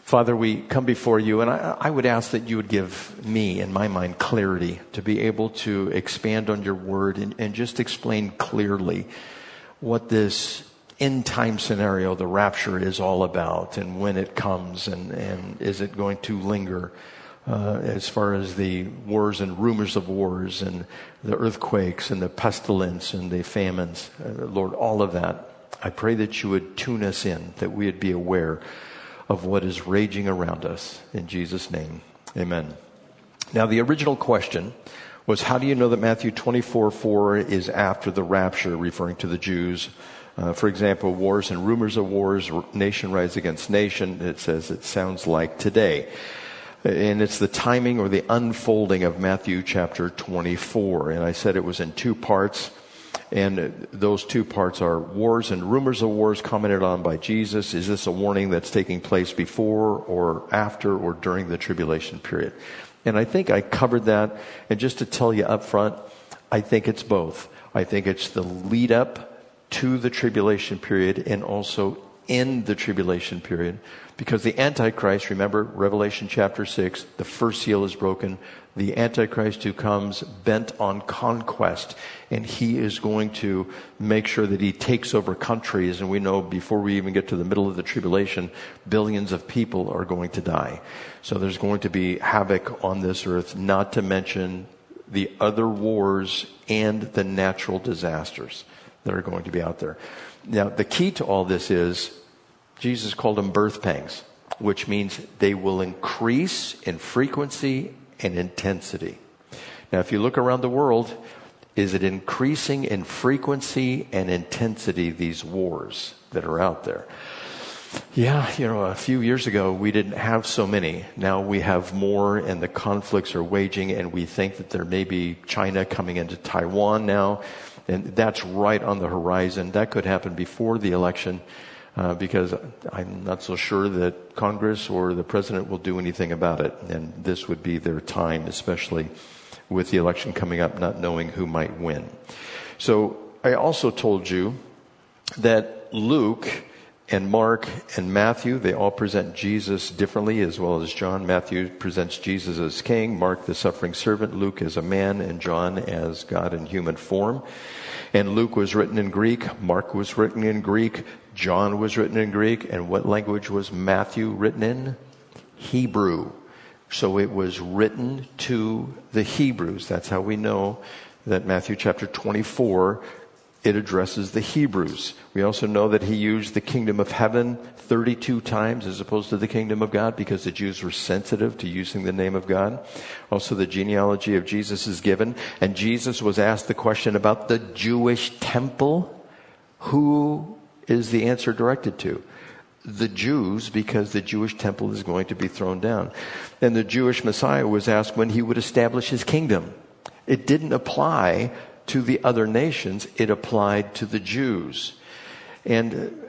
Father, we come before you, and I would ask that you would give me, in my mind, clarity to be able to expand on your word and just explain clearly what this end time scenario, the rapture, is all about, and when it comes, and is it going to linger as far as the wars and rumors of wars and the earthquakes and the pestilence and the famines. Lord, all of that, I pray that you would tune us in, that we would be aware of what is raging around us. In Jesus' name, amen. Now, the original question was, how do you know that Matthew 24:4 is after the rapture, referring to the Jews? For example, wars and rumors of wars, nation rise against nation. It says it sounds like today. And it's the timing or the unfolding of Matthew chapter 24. And I said it was in two parts. And those two parts are wars and rumors of wars commented on by Jesus. Is this a warning that's taking place before or after or during the tribulation period? And I think I covered that. And just to tell you up front, I think it's both. I think it's the lead up to the tribulation period and also in the tribulation period. Because the Antichrist, remember Revelation chapter 6, the first seal is broken. The Antichrist who comes bent on conquest, and he is going to make sure that he takes over countries. And we know before we even get to the middle of the tribulation, billions of people are going to die. So there's going to be havoc on this earth, not to mention the other wars and the natural disasters that are going to be out there. Now, the key to all this is Jesus called them birth pangs, which means they will increase in frequency and intensity. Now, if you look around the world, is it increasing in frequency and intensity, these wars that are out there? Yeah, a few years ago, we didn't have so many. Now we have more, and the conflicts are waging, and we think that there may be China coming into Taiwan now, and that's right on the horizon. That could happen before the election. Because I'm not so sure that Congress or the president will do anything about it. And this would be their time, especially with the election coming up, not knowing who might win. So I also told you that Luke and Mark and Matthew, they all present Jesus differently, as well as John. Matthew presents Jesus as king, Mark the suffering servant, Luke as a man, and John as God in human form. And Luke was written in Greek, Mark was written in Greek, John was written in Greek, and what language was Matthew written in? Hebrew. So it was written to the Hebrews. That's how we know that Matthew chapter 24, it addresses the Hebrews. We also know that he used the kingdom of heaven 32 times as opposed to the kingdom of God, because the Jews were sensitive to using the name of God. Also, the genealogy of Jesus is given. And Jesus was asked the question about the Jewish temple. Who is the answer directed to? The Jews, because the Jewish temple is going to be thrown down. And the Jewish Messiah was asked when he would establish his kingdom. It didn't apply to the other nations. It applied to the Jews. And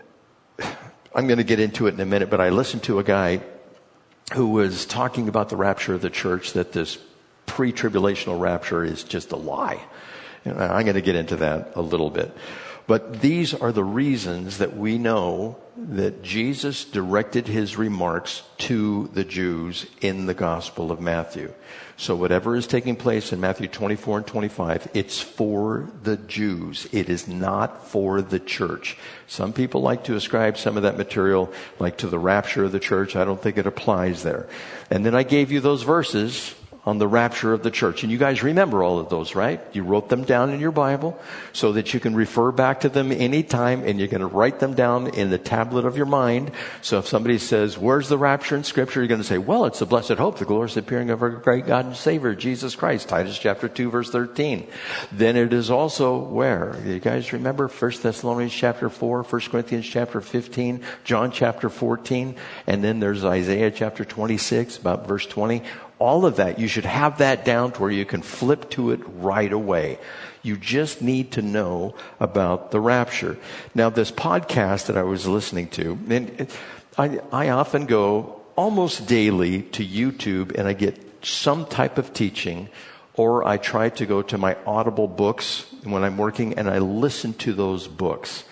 I'm going to get into it in a minute, but I listened to a guy who was talking about the rapture of the church, that this pre-tribulational rapture is just a lie. And I'm going to get into that a little bit. But these are the reasons that we know that Jesus directed his remarks to the Jews in the Gospel of Matthew. So whatever is taking place in Matthew 24 and 25, it's for the Jews. It is not for the church. Some people like to ascribe some of that material like to the rapture of the church. I don't think it applies there. And then I gave you those verses on the rapture of the church. And you guys remember all of those, right? You wrote them down in your Bible so that you can refer back to them anytime, and you're going to write them down in the tablet of your mind. So if somebody says, where's the rapture in Scripture? You're going to say, well, it's the blessed hope, the glorious appearing of our great God and Savior, Jesus Christ, Titus chapter 2, verse 13. Then it is also where? You guys remember 1 Thessalonians chapter 4, 1 Corinthians chapter 15, John chapter 14, and then there's Isaiah chapter 26, about verse 20. All of that, you should have that down to where you can flip to it right away. You just need to know about the rapture. Now, this podcast that I was listening to, and I often go almost daily to YouTube, and I get some type of teaching, or I try to go to my Audible books when I'm working, and I listen to those books.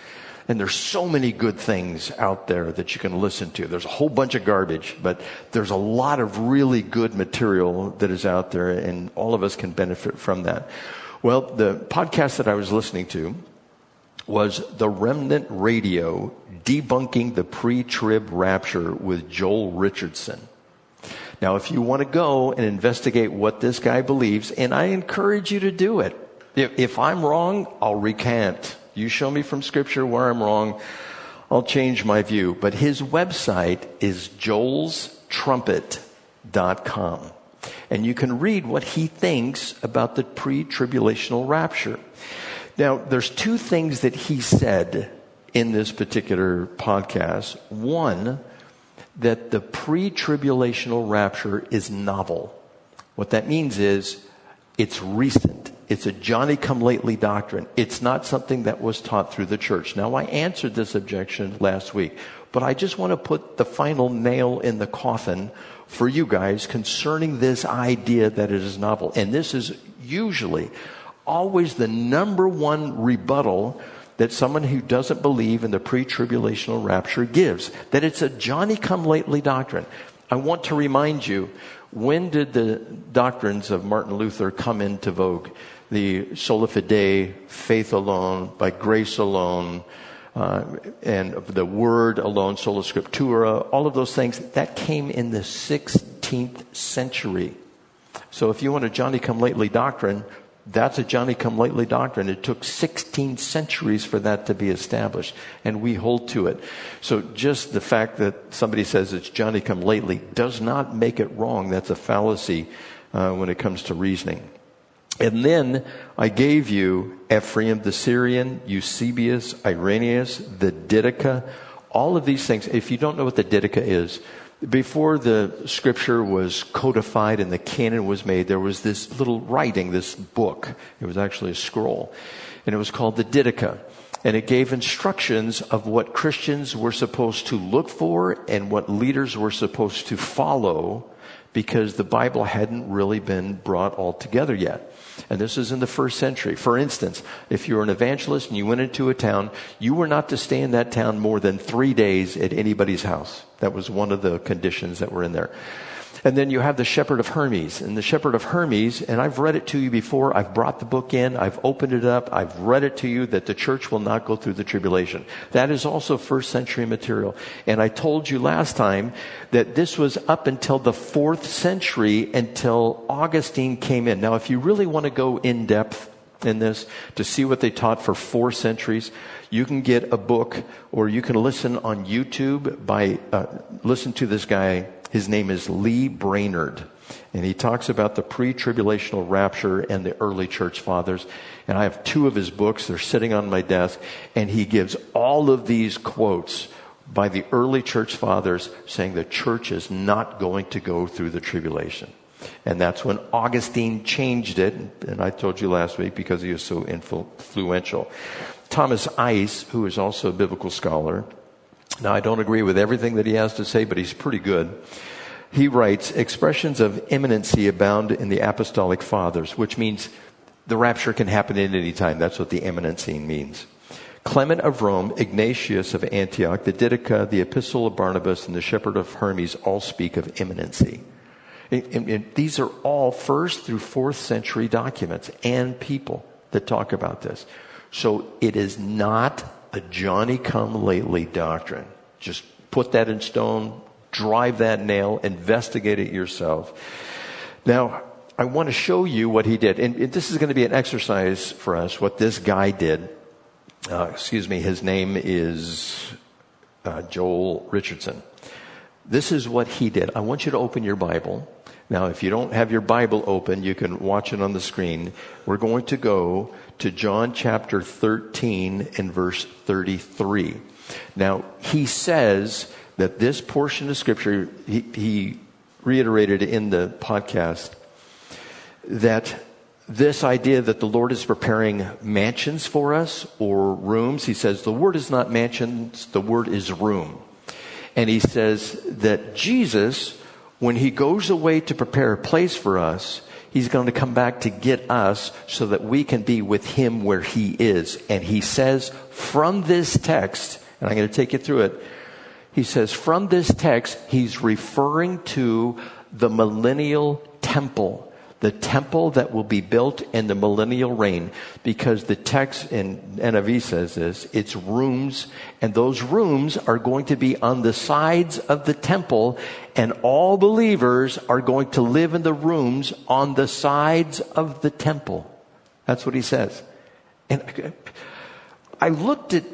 And there's so many good things out there that you can listen to. There's a whole bunch of garbage, but there's a lot of really good material that is out there, and all of us can benefit from that. Well, the podcast that I was listening to was The Remnant Radio, Debunking the Pre-Trib Rapture with Joel Richardson. Now, if you want to go and investigate what this guy believes, and I encourage you to do it. If I'm wrong, I'll recant. You show me from Scripture where I'm wrong, I'll change my view. But his website is joelstrumpet.com. And you can read what he thinks about the pre-tribulational rapture. Now, there's two things that he said in this particular podcast. One, that the pre-tribulational rapture is novel. What that means is it's recent. It's a Johnny-come-lately doctrine. It's not something that was taught through the church. Now, I answered this objection last week, but I just want to put the final nail in the coffin for you guys concerning this idea that it is novel. And this is usually always the number one rebuttal that someone who doesn't believe in the pre-tribulational rapture gives, that it's a Johnny-come-lately doctrine. I want to remind you, when did the doctrines of Martin Luther come into vogue? The sola fide, faith alone, by grace alone, and the word alone, sola scriptura, all of those things, that came in the 16th century. So if you want a Johnny-come-lately doctrine, that's a Johnny-come-lately doctrine. It took 16 centuries for that to be established, and we hold to it. So just the fact that somebody says it's Johnny-come-lately does not make it wrong. That's a fallacy when it comes to reasoning. And then I gave you Ephraim the Syrian, Eusebius, Irenaeus, the Didache, all of these things. If you don't know what the Didache is, before the scripture was codified and the canon was made, there was this little writing, this book. It was actually a scroll. And it was called the Didache. And it gave instructions of what Christians were supposed to look for and what leaders were supposed to follow, because the Bible hadn't really been brought all together yet. And this is in the first century. For instance, if you were an evangelist and you went into a town, you were not to stay in that town more than 3 days at anybody's house. That was one of the conditions that were in there. And then you have the Shepherd of Hermes. And the Shepherd of Hermes, and I've read it to you before, I've brought the book in, I've opened it up, I've read it to you, that the church will not go through the tribulation. That is also first century material. And I told you last time that this was up until the 4th century, until Augustine came in. Now, if you really want to go in depth in this to see what they taught for 4 centuries, you can get a book, or you can listen on YouTube listen to this guy. His name is Lee Brainerd, and he talks about the pre-tribulational rapture and the early church fathers. And I have 2 of his books. They're sitting on my desk, and he gives all of these quotes by the early church fathers saying the church is not going to go through the tribulation. And that's when Augustine changed it, and I told you last week because he was so influential. Thomas Ice, who is also a biblical scholar, now, I don't agree with everything that he has to say, but he's pretty good. He writes, expressions of imminency abound in the apostolic fathers, which means the rapture can happen at any time. That's what the imminency means. Clement of Rome, Ignatius of Antioch, the Didache, the Epistle of Barnabas, and the Shepherd of Hermes all speak of imminency. And these are all 1st through 4th century documents and people that talk about this. So it is not a Johnny-come-lately doctrine. Just put that in stone, drive that nail, investigate it yourself. Now, I want to show you what he did. And this is going to be an exercise for us, what this guy did. His name is Joel Richardson. This is what he did. I want you to open your Bible. Now, if you don't have your Bible open, you can watch it on the screen. We're going to go to John chapter 13 and verse 33. Now, he says that this portion of Scripture, he reiterated in the podcast, that this idea that the Lord is preparing mansions for us or rooms, he says the word is not mansions, the word is room. And he says that Jesus, when he goes away to prepare a place for us, He's going to come back to get us so that we can be with him where he is. And he says from this text, and I'm going to take you through it. He says from this text, he's referring to the millennial temple. The temple that will be built in the millennial reign, because the text in NIV says this, it's rooms, and those rooms are going to be on the sides of the temple, and all believers are going to live in the rooms on the sides of the temple. That's what he says. And I looked at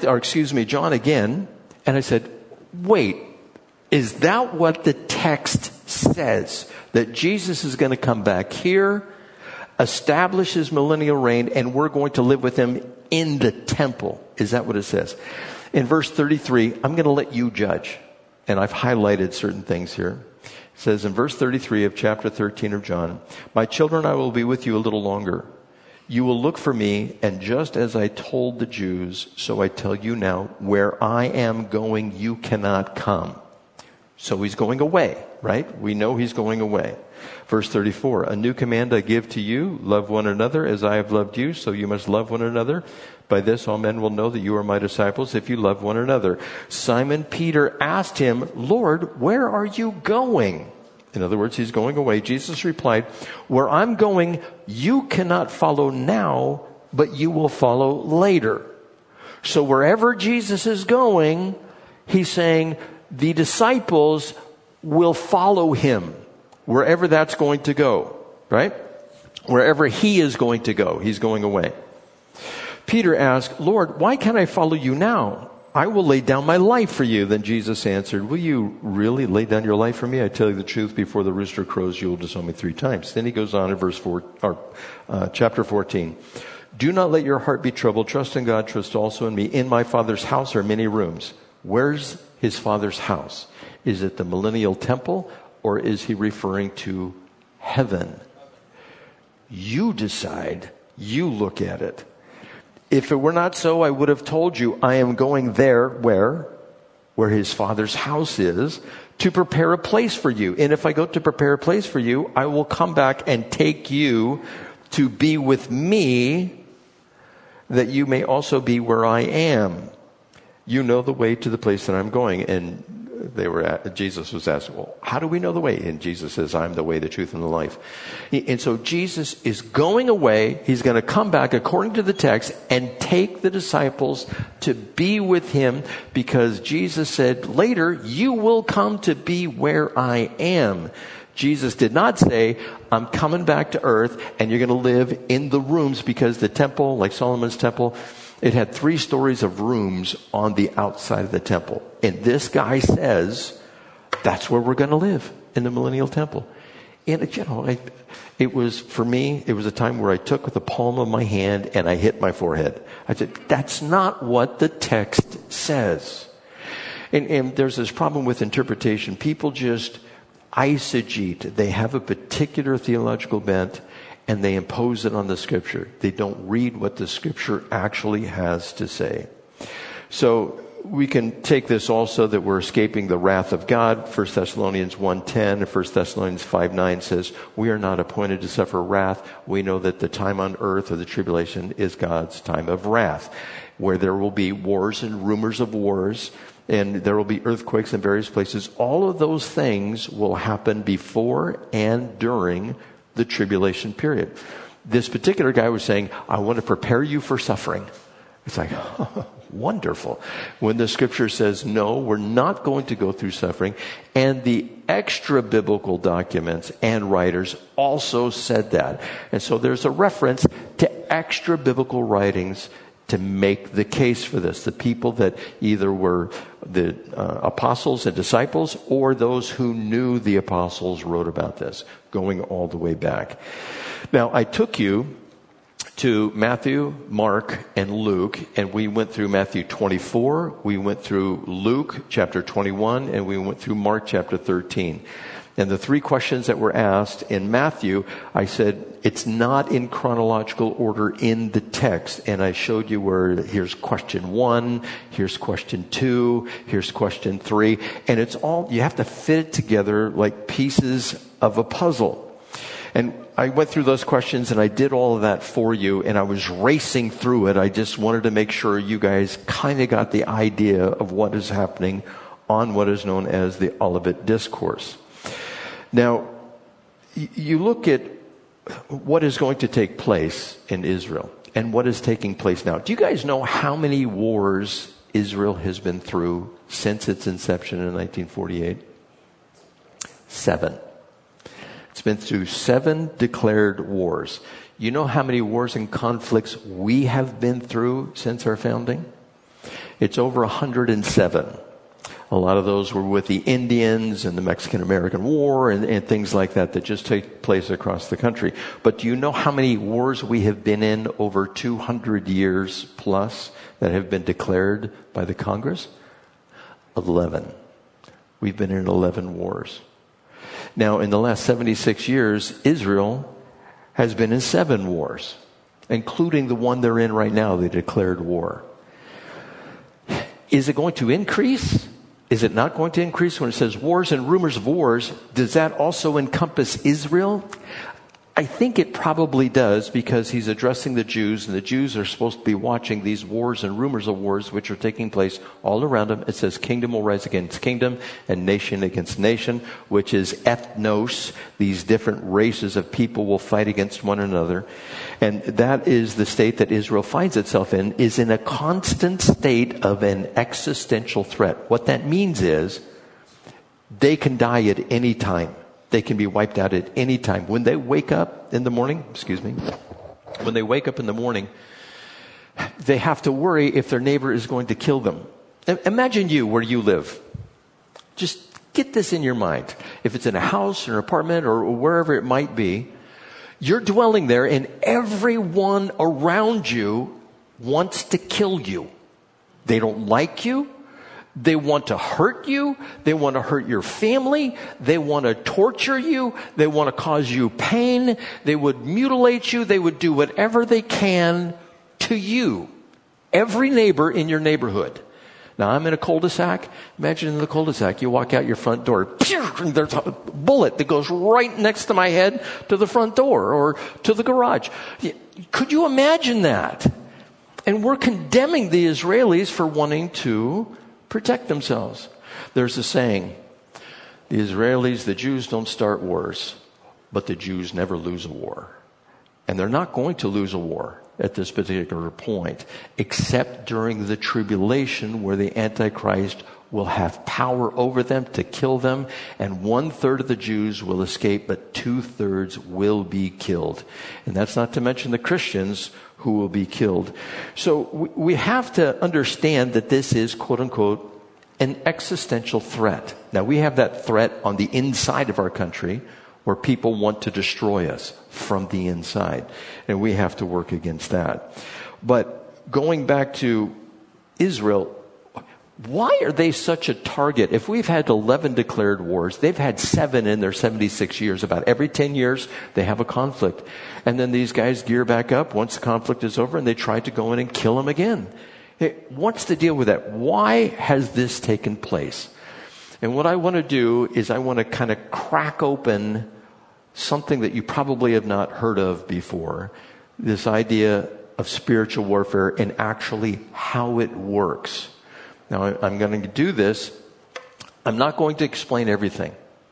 John again, and I said, wait, is that what the text says? That Jesus is going to come back here, establish his millennial reign, and we're going to live with him in the temple. Is that what it says? In verse 33, I'm going to let you judge. And I've highlighted certain things here. It says in verse 33 of chapter 13 of John, "My children, I will be with you a little longer. You will look for me, and just as I told the Jews, so I tell you now, where I am going, you cannot come." So he's going away, right? We know he's going away. Verse 34, "A new command I give to you, love one another as I have loved you, so you must love one another. By this all men will know that you are my disciples if you love one another." Simon Peter asked him, "Lord, where are you going?" In other words, he's going away. Jesus replied, "Where I'm going, you cannot follow now, but you will follow later." So wherever Jesus is going, he's saying, the disciples will follow him wherever that's going to go, right? Wherever he is going to go, he's going away. Peter asked, "Lord, why can't I follow you now? I will lay down my life for you." Then Jesus answered, "Will you really lay down your life for me? I tell you the truth, before the rooster crows, you will disown me 3 times. Then he goes on in chapter 14. "Do not let your heart be troubled. Trust in God, trust also in me. In my Father's house are many rooms." Where's his Father's house? Is it the millennial temple, or is he referring to heaven? You decide. You look at it. If it were not so, I would have told you, I am going there, where his Father's house is, to prepare a place for you. And if I go to prepare a place for you, I will come back and take you to be with me, that you may also be where I am. You know the way to the place that I'm going. And Jesus was asked, "Well, how do we know the way?" And Jesus says, "I'm the way, the truth, and the life." And so Jesus is going away. He's going to come back according to the text and take the disciples to be with him, because Jesus said, later, you will come to be where I am. Jesus did not say, I'm coming back to earth and you're going to live in the rooms, because the temple, like Solomon's temple, it had 3 stories of rooms on the outside of the temple. And this guy says, that's where we're going to live, in the millennial temple. And it was, for me, it was a time where I took the palm of my hand and I hit my forehead. I said, that's not what the text says. And there's this problem with interpretation. People just eisegete. They have a particular theological bent, and they impose it on the Scripture. They don't read what the Scripture actually has to say. So we can take this also that we're escaping the wrath of God. 1 Thessalonians 1:10 and 1 Thessalonians 5:9 says, we are not appointed to suffer wrath. We know that the time on earth, or the tribulation, is God's time of wrath, where there will be wars and rumors of wars, and there will be earthquakes in various places. All of those things will happen before and during the tribulation period. This particular guy was saying, I want to prepare you for suffering. It's like, wonderful. When the Scripture says, no, we're not going to go through suffering. And the extra biblical documents and writers also said that. And so there's a reference to extra biblical writings to make the case for this. The people that either were the apostles and disciples, or those who knew the apostles, wrote about this, going all the way back. Now, I took you to Matthew, Mark, and Luke, and we went through Matthew 24, we went through Luke chapter 21, and we went through Mark chapter 13. And the 3 questions that were asked in Matthew, I said, it's not in chronological order in the text. And I showed you where here's question 1, here's question 2, here's question 3. And it's all, you have to fit it together like pieces of a puzzle. And I went through those questions and I did all of that for you, and I was racing through it. I just wanted to make sure you guys kind of got the idea of what is happening on what is known as the Olivet Discourse. Now, you look at what is going to take place in Israel and what is taking place now. Do you guys know how many wars Israel has been through since its inception in 1948? 7. It's been through 7 declared wars. You know how many wars and conflicts we have been through since our founding? It's over 107. A lot of those were with the Indians and the Mexican-American War and things like that just take place across the country. But do you know how many wars we have been in over 200 years plus that have been declared by the Congress? 11. We've been in 11 wars. Now, in the last 76 years, Israel has been in 7 wars, including the one they're in right now, the declared war. Is it going to increase? Is it not going to increase? When it says wars and rumors of wars, does that also encompass Israel? I think it probably does, because he's addressing the Jews, and the Jews are supposed to be watching these wars and rumors of wars which are taking place all around them. It says kingdom will rise against kingdom and nation against nation, which is ethnos. These different races of people will fight against one another. And that is the state that Israel finds itself in, is in a constant state of an existential threat. What that means is they can die at any time. They can be wiped out at any time. When they wake up in the morning, when they wake up in the morning, they have to worry if their neighbor is going to kill them. Imagine you where you live. Just get this in your mind. If it's in a house or an apartment or wherever it might be, you're dwelling there and everyone around you wants to kill you. They don't like you. They want to hurt you. They want to hurt your family. They want to torture you. They want to cause you pain. They would mutilate you. They would do whatever they can to you. Every neighbor in your neighborhood. Now, I'm in a cul-de-sac. Imagine in the cul-de-sac, you walk out your front door, and there's a bullet that goes right next to my head to the front door or to the garage. Could you imagine that? And we're condemning the Israelis for wanting to protect themselves. There's a saying, the Israelis, the Jews don't start wars, but the Jews never lose a war. And they're not going to lose a war at this particular point, except during the tribulation where the Antichrist will have power over them to kill them, and 1/3 of the Jews will escape, but 2/3 will be killed. And that's not to mention the Christians who will be killed. So we have to understand that this is, quote unquote, an existential threat. Now, we have that threat on the inside of our country, where people want to destroy us from the inside. And we have to work against that. But going back to Israel, why are they such a target? If we've had 11 declared wars, they've had 7 in their 76 years. About every 10 years, they have a conflict. And then these guys gear back up once the conflict is over, and they try to go in and kill them again. Hey, what's the deal with that? Why has this taken place? And what I want to do is I want to kind of crack open something that you probably have not heard of before. This idea of spiritual warfare and actually how it works. Now, I'm going to do this. I'm not going to explain everything.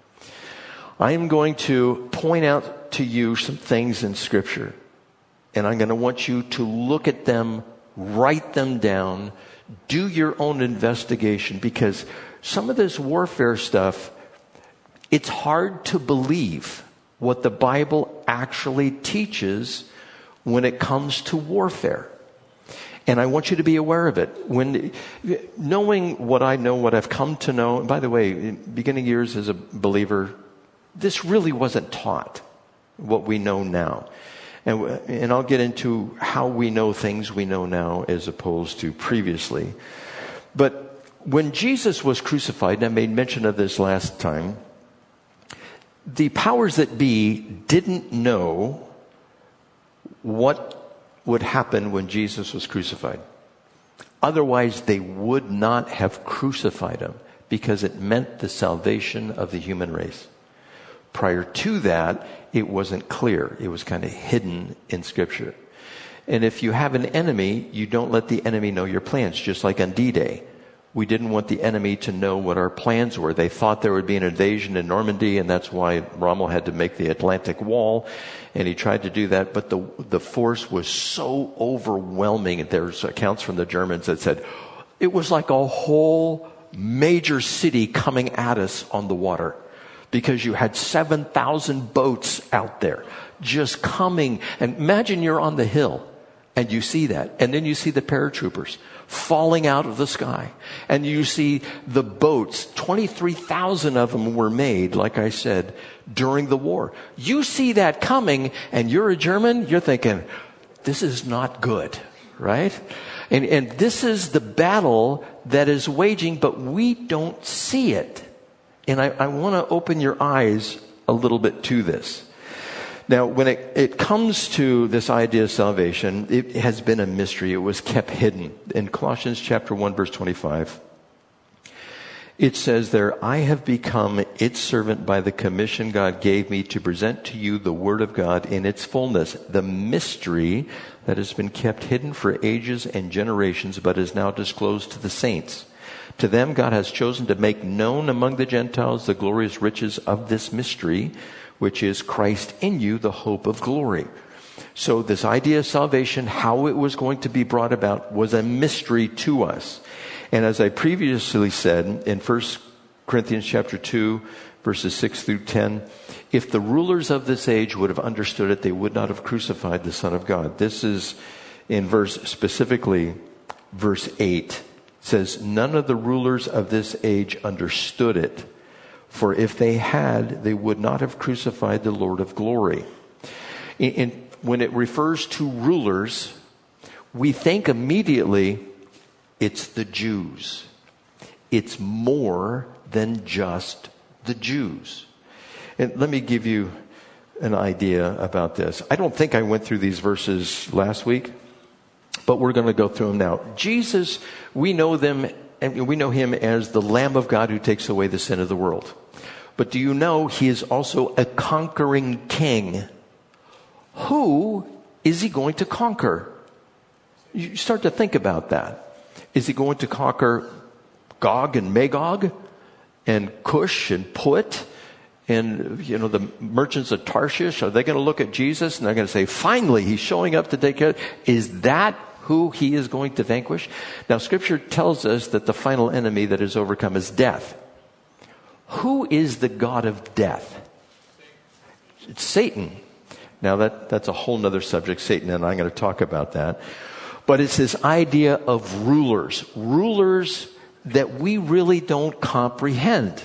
I am going to point out to you some things in Scripture. And I'm going to want you to look at them, write them down, do your own investigation. Because some of this warfare stuff, it's hard to believe what the Bible actually teaches when it comes to warfare. And I want you to be aware of it. When knowing what I know, what I've come to know, and by the way, in beginning years as a believer, this really wasn't taught, what we know now. And I'll get into how we know things we know now as opposed to previously. But when Jesus was crucified, and I made mention of this last time, the powers that be didn't know what would happen when Jesus was crucified. Otherwise, they would not have crucified him, because it meant the salvation of the human race. Prior to that, it wasn't clear. It was kind of hidden in Scripture. And if you have an enemy, you don't let the enemy know your plans, just like on D-Day. We didn't want the enemy to know what our plans were. They thought there would be an invasion in Normandy, and that's why Rommel had to make the Atlantic Wall, and he tried to do that. But the force was so overwhelming. There's accounts from the Germans that said it was like a whole major city coming at us on the water, because you had 7,000 boats out there just coming. And imagine you're on the hill and you see that, and then you see the paratroopers falling out of the sky, and you see the boats. 23,000 of them were made, like I said, during the war. You see that coming, and you're a German, you're thinking, this is not good, right? And this is the battle that is waging, but we don't see it. And I want to open your eyes a little bit to this. Now, when it comes to this idea of salvation, it has been a mystery. It was kept hidden. In Colossians chapter 1, verse 25, it says there, I have become its servant by the commission God gave me to present to you the word of God in its fullness, the mystery that has been kept hidden for ages and generations, but is now disclosed to the saints. To them God has chosen to make known among the Gentiles the glorious riches of this mystery, which is Christ in you, the hope of glory. So this idea of salvation, how it was going to be brought about, was a mystery to us. And as I previously said in 1 Corinthians chapter 2, verses 6 through 10, if the rulers of this age would have understood it, they would not have crucified the Son of God. This is in specifically verse 8. It says, none of the rulers of this age understood it. For if they had, they would not have crucified the Lord of glory. When it refers to rulers, we think immediately it's the Jews. It's more than just the Jews. And let me give you an idea about this. I don't think I went through these verses last week, but we're going to go through them now. Jesus, we know them, and we know him as the Lamb of God who takes away the sin of the world. But do you know he is also a conquering king? Who is he going to conquer? You start to think about that. Is he going to conquer Gog and Magog and Cush and Put and, the merchants of Tarshish? Are they going to look at Jesus and they're going to say, finally, he's showing up to take care? Is that who he is going to vanquish? Now, Scripture tells us that the final enemy that is overcome is death. Who is the God of death? It's Satan. Now that's a whole nother subject, Satan, and I'm going to talk about that. But it's this idea of rulers that we really don't comprehend.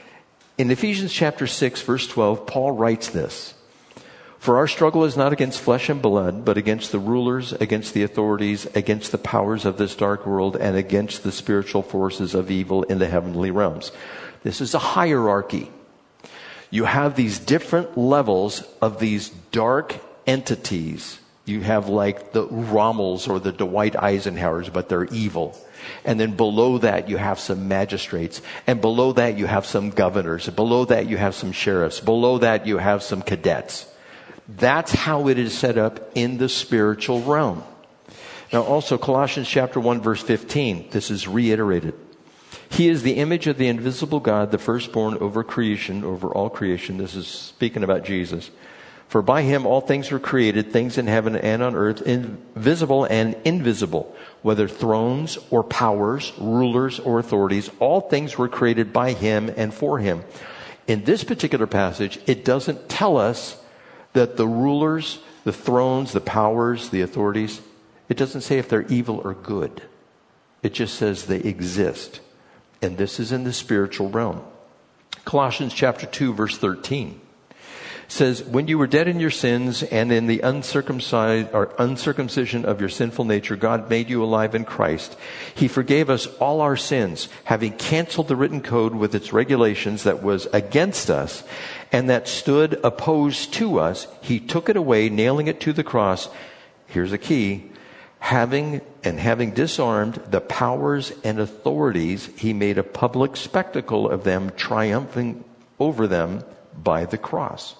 In Ephesians chapter 6, verse 12, Paul writes this, for our struggle is not against flesh and blood, but against the rulers, against the authorities, against the powers of this dark world, and against the spiritual forces of evil in the heavenly realms. This is a hierarchy. You have these different levels of these dark entities. You have like the Rommels or the Dwight Eisenhowers, but they're evil. And then below that you have some magistrates. And below that you have some governors. And below that you have some sheriffs. Below that you have some cadets. That's how it is set up in the spiritual realm. Now also Colossians chapter 1 verse 15. This is reiterated. He is the image of the invisible God, the firstborn over creation, over all creation. This is speaking about Jesus. For by him all things were created, things in heaven and on earth, visible and invisible, whether thrones or powers, rulers or authorities, all things were created by him and for him. In this particular passage, it doesn't tell us that the rulers, the thrones, the powers, the authorities, it doesn't say if they're evil or good. It just says they exist. And this is in the spiritual realm. Colossians chapter 2 verse 13 says, when you were dead in your sins and in the uncircumcision of your sinful nature, God made you alive in Christ. He forgave us all our sins, having canceled the written code with its regulations that was against us and that stood opposed to us. He took it away, nailing it to the cross. Here's the key. Having disarmed the powers and authorities, he made a public spectacle of them, triumphing over them by the cross.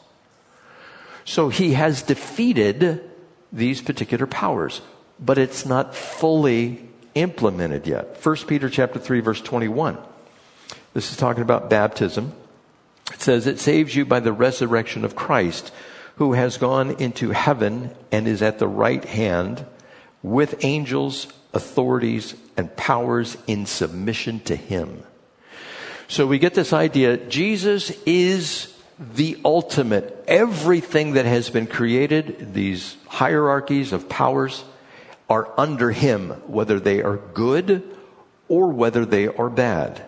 So he has defeated these particular powers, but it's not fully implemented yet. 1 Peter chapter 3, verse 21. This is talking about baptism. It says, it saves you by the resurrection of Christ, who has gone into heaven and is at the right hand with angels, authorities, and powers in submission to him. So we get this idea, Jesus is the ultimate. Everything that has been created, these hierarchies of powers, are under him, whether they are good or whether they are bad.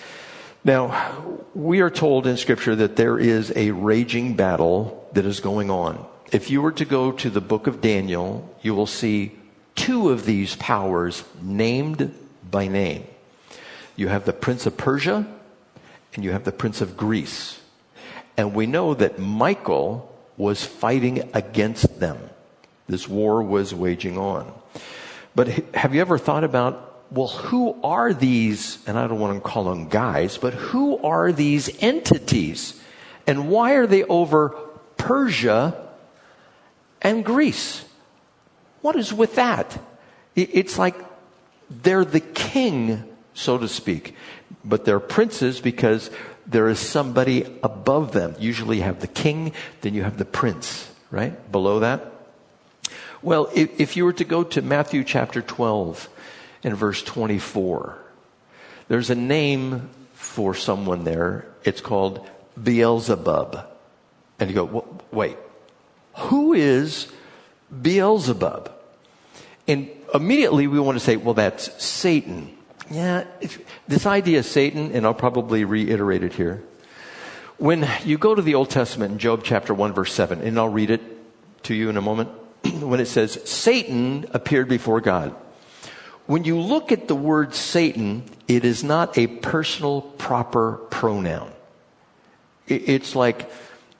Now, we are told in Scripture that there is a raging battle that is going on. If you were to go to the book of Daniel, you will see two of these powers named by name. You have the Prince of Persia and you have the Prince of Greece. And we know that Michael was fighting against them. This war was waging on. But have you ever thought about, well, who are these, and I don't want to call them guys, but who are these entities? And why are they over Persia and Greece? What is with that? It's like they're the king, so to speak. But they're princes because there is somebody above them. Usually you have the king, then you have the prince, right? Below that. Well, if you were to go to Matthew chapter 12 and verse 24, there's a name for someone there. It's called Beelzebub. And you go, wait, who is Beelzebub? And immediately we want to say, well, that's Satan. Yeah, this idea of Satan, and I'll probably reiterate it here. When you go to the Old Testament in Job chapter 1 verse 7, and I'll read it to you in a moment, when it says, Satan appeared before God. When you look at the word Satan, it is not a personal proper pronoun. It's like,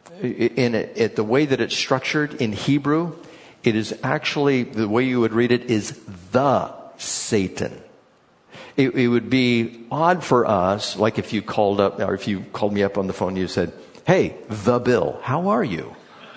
at the way that it's structured in Hebrew, it is actually, the way you would read it is the Satan. It would be odd for us, like if you called up, or if you called me up on the phone and you said, hey, the Bill, how are you?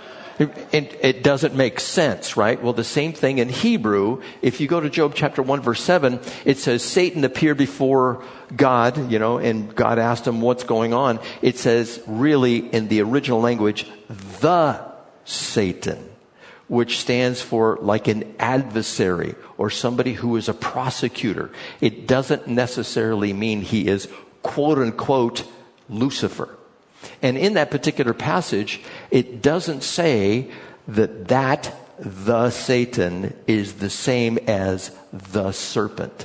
It doesn't make sense, right? Well, the same thing in Hebrew. If you go to Job chapter 1 verse 7, it says Satan appeared before God, and God asked him what's going on. It says really in the original language, the Satan, which stands for like an adversary or somebody who is a prosecutor. It doesn't necessarily mean he is quote unquote Lucifer. And in that particular passage, it doesn't say that the Satan is the same as the serpent.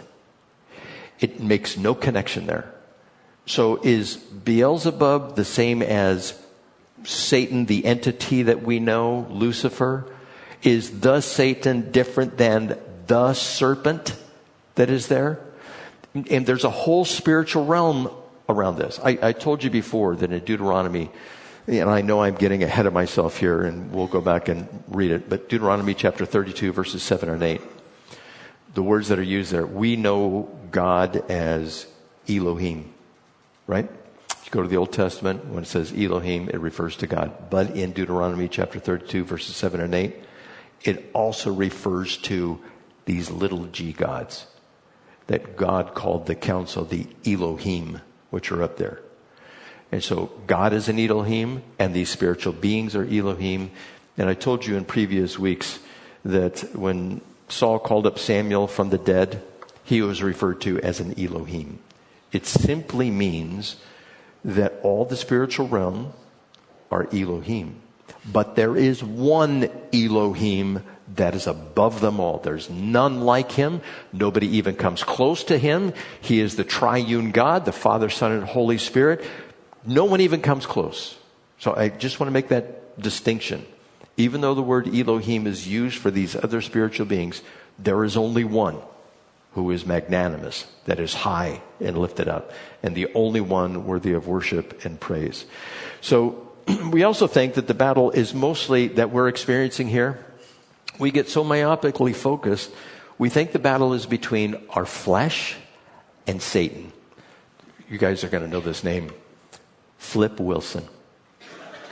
It makes no connection there. So is Beelzebub the same as Satan, the entity that we know, Lucifer? Is the Satan different than the serpent that is there? And there's a whole spiritual realm around this. I told you before that in Deuteronomy, and I know I'm getting ahead of myself here, and we'll go back and read it, but Deuteronomy chapter 32, verses 7 and 8, the words that are used there, we know God as Elohim, right? If you go to the Old Testament, when it says Elohim, it refers to God. But in Deuteronomy chapter 32, verses 7 and 8, it also refers to these little g gods that God called the council the Elohim, which are up there. And so God is an Elohim, and these spiritual beings are Elohim. And I told you in previous weeks that when Saul called up Samuel from the dead, he was referred to as an Elohim. It simply means that all the spiritual realm are Elohim. But there is one Elohim that is above them all. There's none like him. Nobody even comes close to him. He is the triune God, the Father, Son, and Holy Spirit. No one even comes close. So I just want to make that distinction. Even though the word Elohim is used for these other spiritual beings, there is only one who is magnanimous, that is high and lifted up, and the only one worthy of worship and praise. So we also think that the battle is mostly that we're experiencing here. We get so myopically focused, we think the battle is between our flesh and Satan. You guys are going to know this name, Flip Wilson.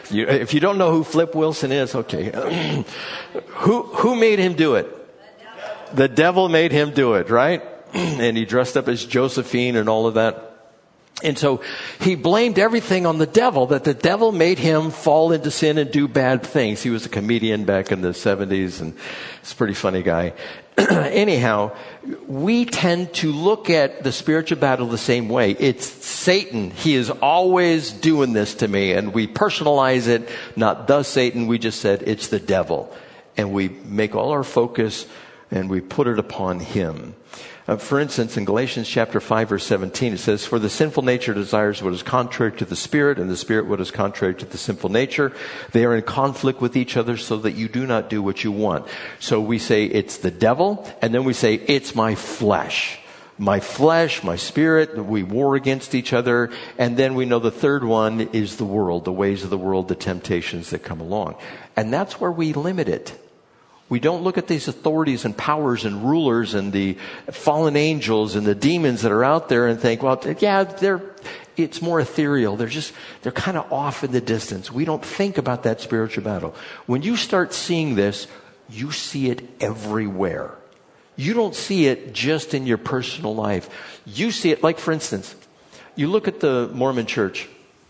If you don't know who Flip Wilson is, okay. Who made him do it? The devil made him do it, right? And he dressed up as Josephine and all of that. And so he blamed everything on the devil, that the devil made him fall into sin and do bad things. He was a comedian back in the 70s, and he's a pretty funny guy. Anyhow, we tend to look at the spiritual battle the same way. It's Satan. He is always doing this to me. And we personalize it, not the Satan. We just said it's the devil. And we make all our focus and we put it upon him. For instance, in Galatians chapter 5, verse 17, it says, "For the sinful nature desires what is contrary to the Spirit, and the Spirit what is contrary to the sinful nature. They are in conflict with each other so that you do not do what you want." So we say it's the devil, and then we say it's my flesh. My flesh, my spirit, we war against each other. And then we know the third one is the world, the ways of the world, the temptations that come along. And that's where we limit it. We don't look at these authorities and powers and rulers and the fallen angels and the demons that are out there and think, well, yeah, it's more ethereal. They're kind of off in the distance. We don't think about that spiritual battle. When you start seeing this, you see it everywhere. You don't see it just in your personal life. You see it, like for instance, you look at the Mormon church.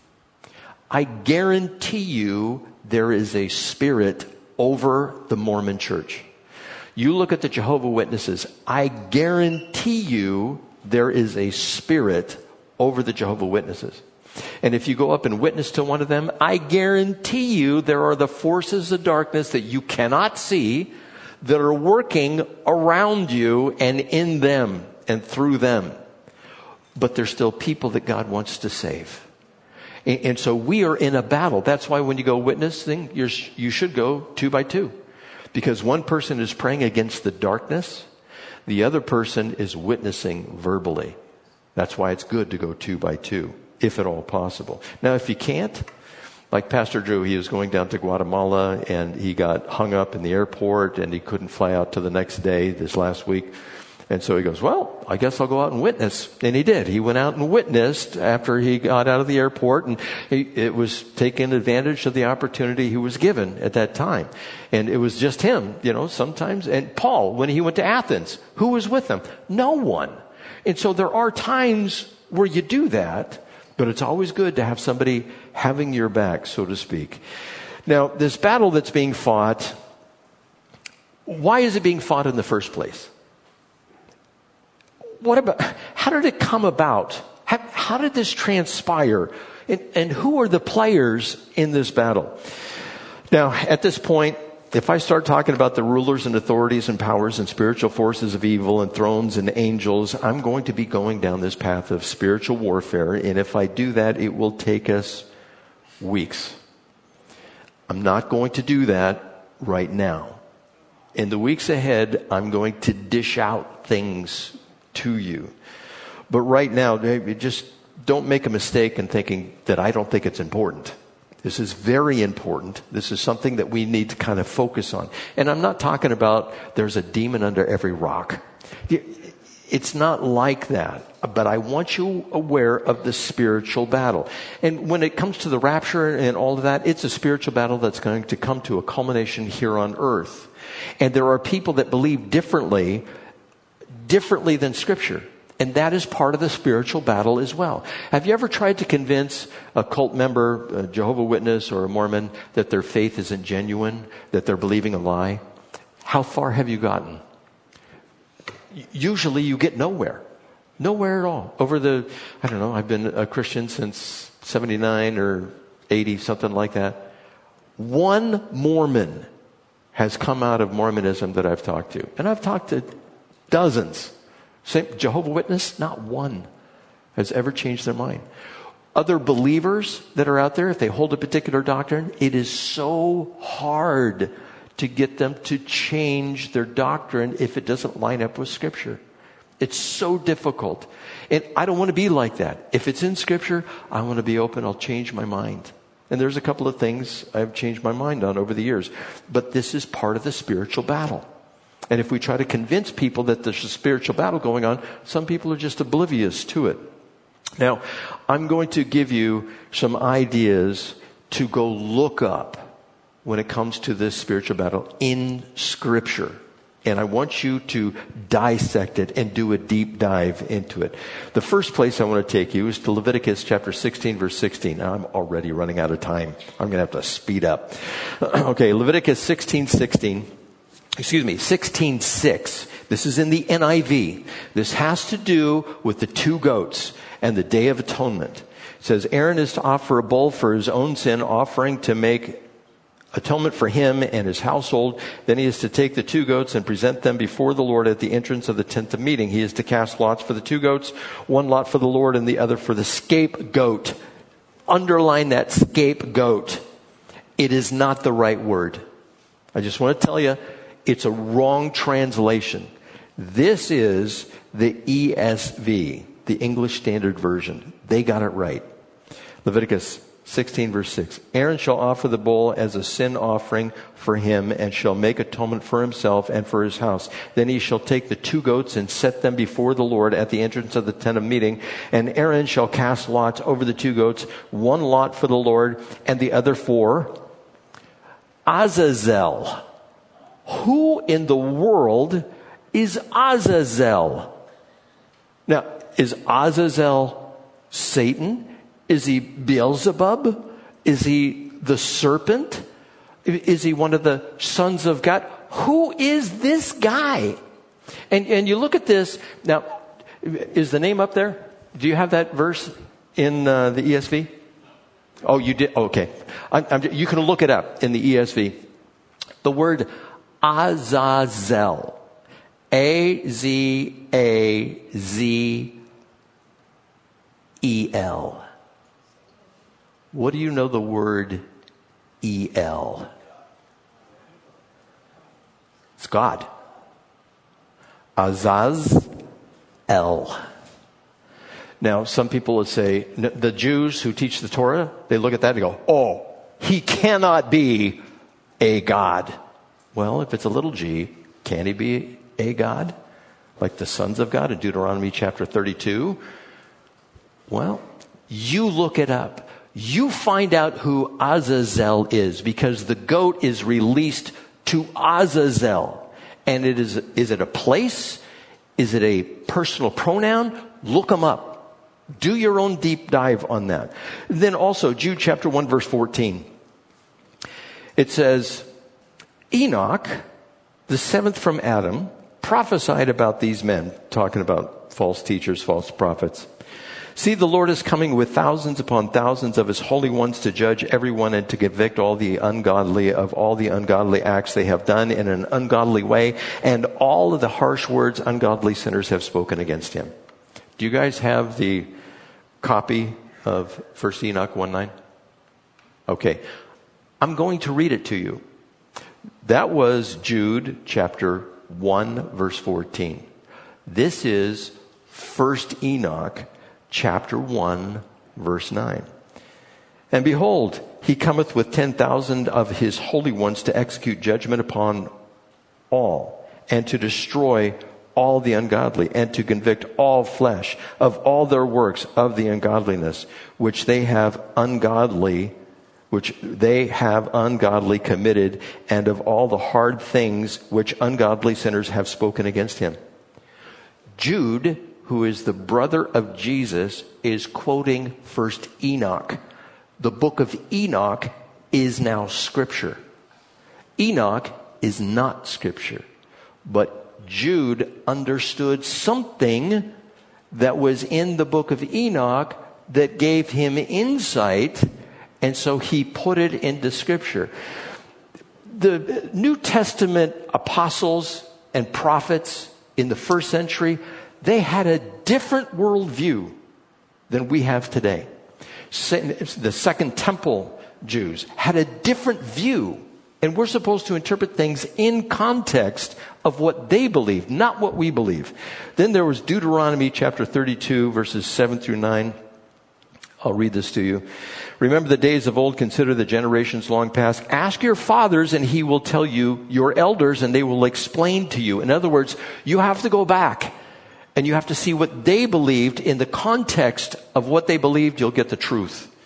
I guarantee you there is a spirit over the Mormon church. You look at the Jehovah's Witnesses. I guarantee you there is a spirit over the Jehovah's Witnesses. And if you go up and witness to one of them, I guarantee you there are the forces of darkness that you cannot see that are working around you and in them and through them. But they're still people that God wants to save. And so we are in a battle. That's why when you go witnessing, you should go 2 by 2. Because one person is praying against the darkness. The other person is witnessing verbally. That's why it's good to go 2 by 2, if at all possible. Now, if you can't, like Pastor Drew, he was going down to Guatemala and he got hung up in the airport and he couldn't fly out till the next day this last week. And so he goes, well, I guess I'll go out and witness. And he did. He went out and witnessed after he got out of the airport. And it was taking advantage of the opportunity he was given at that time. And it was just him, sometimes. And Paul, when he went to Athens, who was with him? No one. And so there are times where you do that, but it's always good to have somebody having your back, so to speak. Now, this battle that's being fought, why is it being fought in the first place? How did it come about? How did this transpire? And who are the players in this battle? Now, at this point, if I start talking about the rulers and authorities and powers and spiritual forces of evil and thrones and angels, I'm going to be going down this path of spiritual warfare. And if I do that, it will take us weeks. I'm not going to do that right now. In the weeks ahead, I'm going to dish out things to you. But right now, just don't make a mistake in thinking that I don't think it's important. This is very important. This is something that we need to kind of focus on. And I'm not talking about there's a demon under every rock. It's not like that. But I want you aware of the spiritual battle. And when it comes to the rapture and all of that, it's a spiritual battle that's going to come to a culmination here on earth. And there are people that believe differently than Scripture. And that is part of the spiritual battle as well. Have you ever tried to convince a cult member, a Jehovah's Witness or a Mormon, that their faith isn't genuine, that they're believing a lie? How far have you gotten? Usually you get nowhere. Nowhere at all. I've been a Christian since 79 or 80, something like that. One Mormon has come out of Mormonism that I've talked to. And I've talked to dozens. Same Jehovah's Witness, not one has ever changed their mind. Other believers that are out there, if they hold a particular doctrine, it is so hard to get them to change their doctrine if it doesn't line up with Scripture. It's so difficult. And I don't want to be like that. If it's in Scripture, I want to be open. I'll change my mind. And there's a couple of things I've changed my mind on over the years. But this is part of the spiritual battle. And if we try to convince people that there's a spiritual battle going on, some people are just oblivious to it. Now, I'm going to give you some ideas to go look up when it comes to this spiritual battle in Scripture. And I want you to dissect it and do a deep dive into it. The first place I want to take you is to Leviticus chapter 16, verse 16. Now, I'm already running out of time. I'm going to have to speed up. Okay, Leviticus 16:6. This is in the NIV. This has to do with the two goats and the Day of Atonement. It says, Aaron is to offer a bull for his own sin, offering to make atonement for him and his household. Then he is to take the two goats and present them before the Lord at the entrance of the tent of meeting. He is to cast lots for the two goats, one lot for the Lord and the other for the scapegoat. Underline that, scapegoat. It is not the right word. I just want to tell you, it's a wrong translation. This is the ESV, the English Standard Version. They got it right. Leviticus 16 verse 6. Aaron shall offer the bull as a sin offering for him and shall make atonement for himself and for his house. Then he shall take the two goats and set them before the Lord at the entrance of the tent of meeting. And Aaron shall cast lots over the two goats, one lot for the Lord and the other for Azazel. Who in the world is Azazel? Now, is Azazel Satan? Is he Beelzebub? Is he the serpent? Is he one of the sons of God? Who is this guy? And you look at this. Now, is the name up there? Do you have that verse in the ESV? Oh, you did? Okay. You can look it up in the ESV. The word Azazel. A-Z-A-Z-E-L. What do you know the word E-L? It's God. Azaz-El. Now, some people would say, the Jews who teach the Torah, they look at that and go, oh, he cannot be a God. Well, if it's a little g, can he be a God? Like the sons of God in Deuteronomy chapter 32? Well, you look it up. You find out who Azazel is, because the goat is released to Azazel. And is it a place? Is it a personal pronoun? Look them up. Do your own deep dive on that. Then also, Jude chapter 1 verse 14. It says, Enoch, the seventh from Adam, prophesied about these men, talking about false teachers, false prophets. See, the Lord is coming with thousands upon thousands of his holy ones to judge everyone and to convict all the ungodly of all the ungodly acts they have done in an ungodly way and all of the harsh words ungodly sinners have spoken against him. Do you guys have the copy of 1 Enoch 1:9? Okay. I'm going to read it to you. That was Jude chapter 1 verse 14. This is 1 Enoch chapter 1, verse 9. And behold, he cometh with 10,000 of his holy ones to execute judgment upon all, and to destroy all the ungodly, and to convict all flesh of all their works of the ungodliness, which they have ungodly committed, and of all the hard things which ungodly sinners have spoken against him. Jude, who is the brother of Jesus, is quoting 1 Enoch. The book of Enoch is now Scripture. Enoch is not Scripture. But Jude understood something that was in the book of Enoch that gave him insight, and so he put it into Scripture. The New Testament apostles and prophets in the first century, they had a different worldview than we have today. The Second Temple Jews had a different view. And we're supposed to interpret things in context of what they believed, not what we believe. Then there was Deuteronomy chapter 32, verses 7 through 9. I'll read this to you. Remember the days of old, consider the generations long past. Ask your fathers and he will tell you, your elders, and they will explain to you. In other words, you have to go back. And you have to see what they believed in the context of what they believed. You'll get the truth.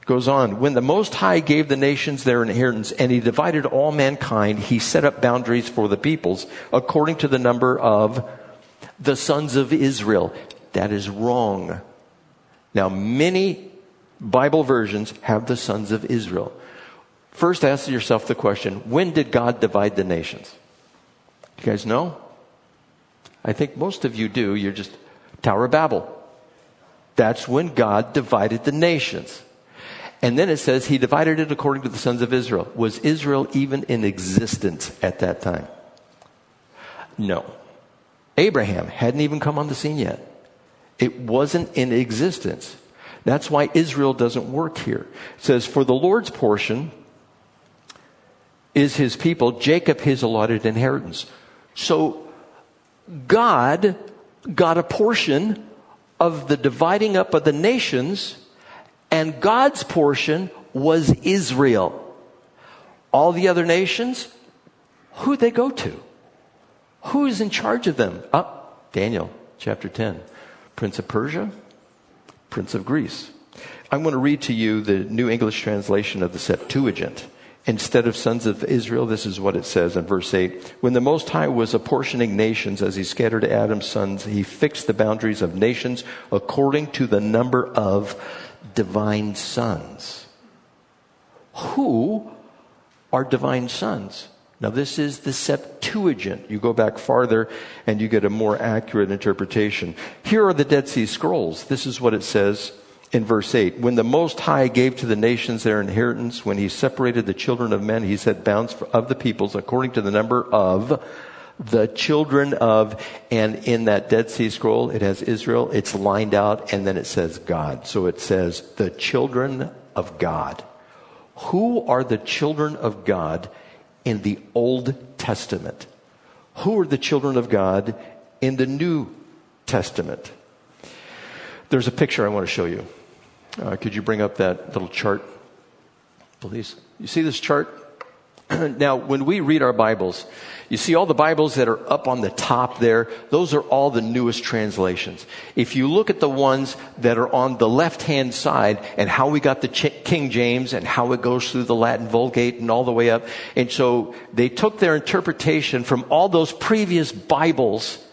Goes on, when the Most High gave the nations their inheritance and he divided all mankind, he set up boundaries for the peoples according to the number of the sons of Israel. That is wrong. Now, many Bible versions have the sons of Israel. First, ask yourself the question, when did God divide the nations? You guys know? I think most of you do. You're just Tower of Babel. That's when God divided the nations. And then it says he divided it according to the sons of Israel. Was Israel even in existence at that time? No. Abraham hadn't even come on the scene yet. It wasn't in existence. That's why Israel doesn't work here. It says, for the Lord's portion is his people, Jacob his allotted inheritance. So God got a portion of the dividing up of the nations, and God's portion was Israel. All the other nations, who'd they go to? Who is in charge of them? Daniel, chapter 10. Prince of Persia, Prince of Greece. I'm going to read to you the New English translation of the Septuagint. Instead of sons of Israel, this is what it says in verse 8. When the Most High was apportioning nations as he scattered Adam's sons, he fixed the boundaries of nations according to the number of divine sons. Who are divine sons? Now, this is the Septuagint. You go back farther and you get a more accurate interpretation. Here are the Dead Sea Scrolls. This is what it says in verse 8. When the Most High gave to the nations their inheritance, when he separated the children of men, he set bounds of the peoples according to the number of the children of, and in that Dead Sea Scroll, it has Israel, it's lined out, and then it says God. So it says the children of God. Who are the children of God in the Old Testament? Who are the children of God in the New Testament? There's a picture I want to show you. Could you bring up that little chart, please? You see this chart? Now, when we read our Bibles, you see all the Bibles that are up on the top there, those are all the newest translations. If you look at the ones that are on the left-hand side and how we got the King James and how it goes through the Latin Vulgate and all the way up, and so they took their interpretation from all those previous Bibles,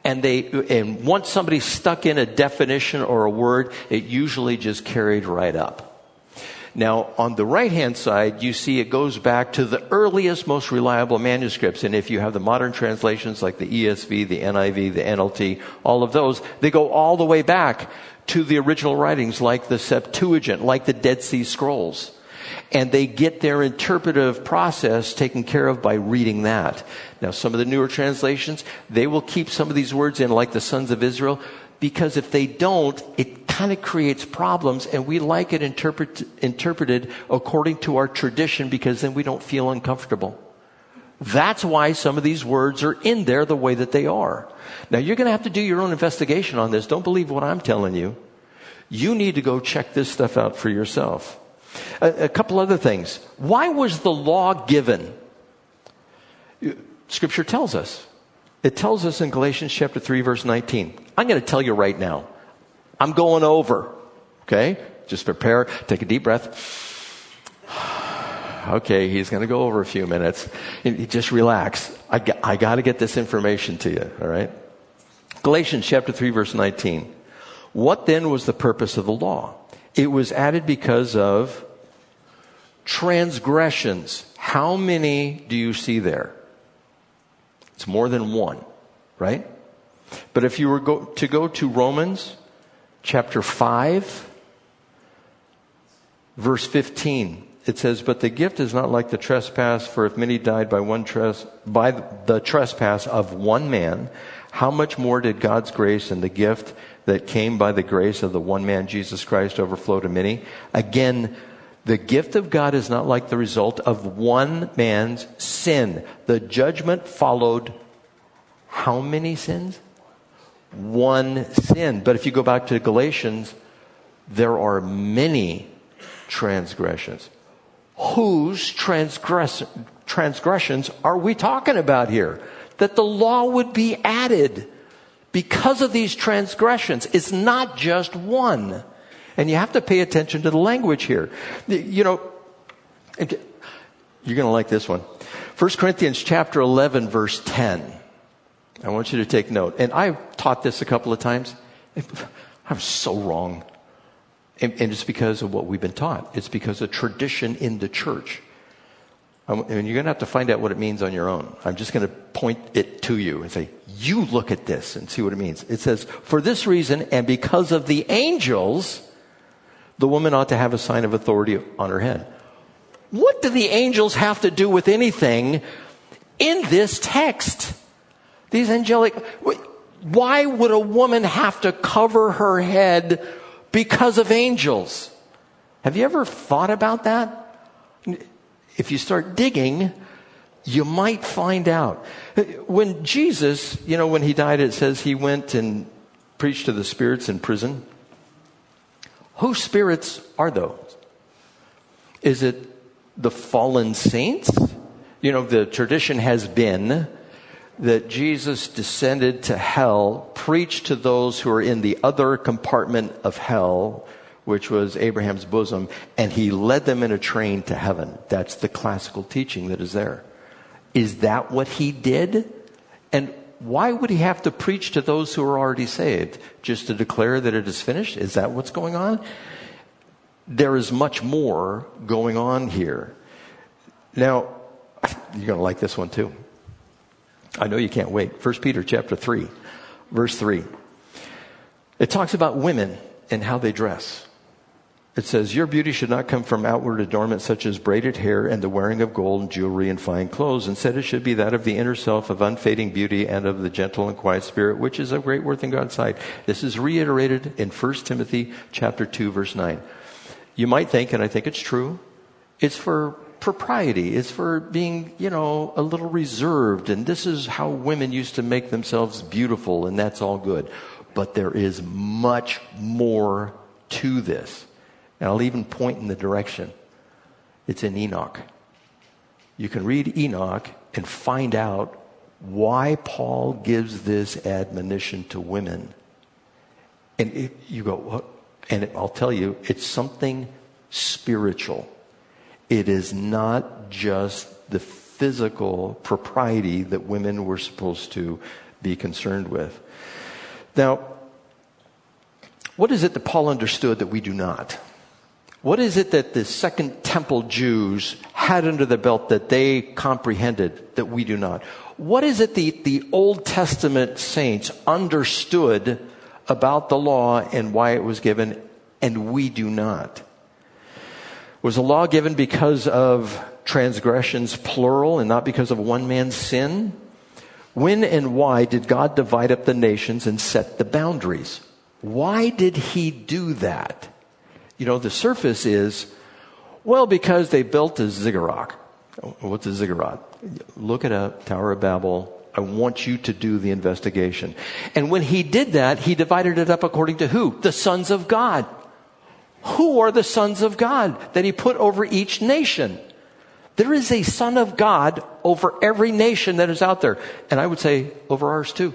and once somebody stuck in a definition or a word, it usually just carried right up. Now, on the right-hand side, you see it goes back to the earliest, most reliable manuscripts. And if you have the modern translations like the ESV, the NIV, the NLT, all of those, they go all the way back to the original writings like the Septuagint, like the Dead Sea Scrolls. And they get their interpretive process taken care of by reading that. Now, some of the newer translations, they will keep some of these words in like the sons of Israel, because if they don't, it kind of creates problems, and we like it interpreted according to our tradition, because then we don't feel uncomfortable. That's why some of these words are in there the way that they are. Now, you're going to have to do your own investigation on this. Don't believe what I'm telling you. You need to go check this stuff out for yourself. A couple other things. Why was the law given? Scripture tells us. It tells us in Galatians chapter 3, verse 19. I'm going to tell you right now. I'm going over. Okay? Just prepare. Take a deep breath. Okay, he's going to go over a few minutes. Just relax. I got to get this information to you. All right? Galatians chapter 3, verse 19. What then was the purpose of the law? It was added because of transgressions. How many do you see there? It's more than one, right? But if you were to go to Romans chapter 5, verse 15, it says, but the gift is not like the trespass, for if many died by the trespass of one man, how much more did God's grace and the gift that came by the grace of the one man, Jesus Christ, overflow to many? Again, the gift of God is not like the result of one man's sin. The judgment followed how many sins? One sin. But if you go back to Galatians, there are many transgressions. Whose transgressions are we talking about here? That the law would be added because of these transgressions. It's not just one. And you have to pay attention to the language here. You know, you're going to like this one. 1 Corinthians chapter 11, verse 10. I want you to take note. And I've taught this a couple of times. I'm so wrong. And it's because of what we've been taught. It's because of tradition in the church. And you're going to have to find out what it means on your own. I'm just going to point it to you and say, you look at this and see what it means. It says, for this reason and because of the angels, the woman ought to have a sign of authority on her head. What do the angels have to do with anything in this text? These angelic, why would a woman have to cover her head because of angels? Have you ever thought about that? If you start digging, you might find out. When Jesus, when he died, it says he went and preached to the spirits in prison. Whose spirits are those? Is it the fallen saints? The tradition has been that Jesus descended to hell, preached to those who are in the other compartment of hell, which was Abraham's bosom, and he led them in a train to heaven. That's the classical teaching that is there. Is that what he did? And why would he have to preach to those who are already saved? Just to declare that it is finished? Is that what's going on? There is much more going on here. Now, you're going to like this one too. I know you can't wait. 1 Peter chapter 3, verse 3. It talks about women and how they dress. It says, your beauty should not come from outward adornment such as braided hair and the wearing of gold and jewelry and fine clothes. Instead, it should be that of the inner self of unfading beauty and of the gentle and quiet spirit, which is of great worth in God's sight. This is reiterated in 1 Timothy chapter 2, verse 9. You might think, and I think it's true, it's for propriety. It's for being, a little reserved. And this is how women used to make themselves beautiful, and that's all good. But there is much more to this. And I'll even point in the direction. It's in Enoch. You can read Enoch and find out why Paul gives this admonition to women. And you go, what? And I'll tell you, it's something spiritual. It is not just the physical propriety that women were supposed to be concerned with. Now, what is it that Paul understood that we do not? What is it that the Second Temple Jews had under the belt that they comprehended that we do not? What is it the Old Testament saints understood about the law and why it was given, and we do not? Was the law given because of transgressions, plural, and not because of one man's sin? When and why did God divide up the nations and set the boundaries? Why did he do that? The surface is, because they built a ziggurat. What's a ziggurat? Look it up, Tower of Babel. I want you to do the investigation. And when he did that, he divided it up according to who? The sons of God. Who are the sons of God that he put over each nation? There is a son of God over every nation that is out there. And I would say over ours too.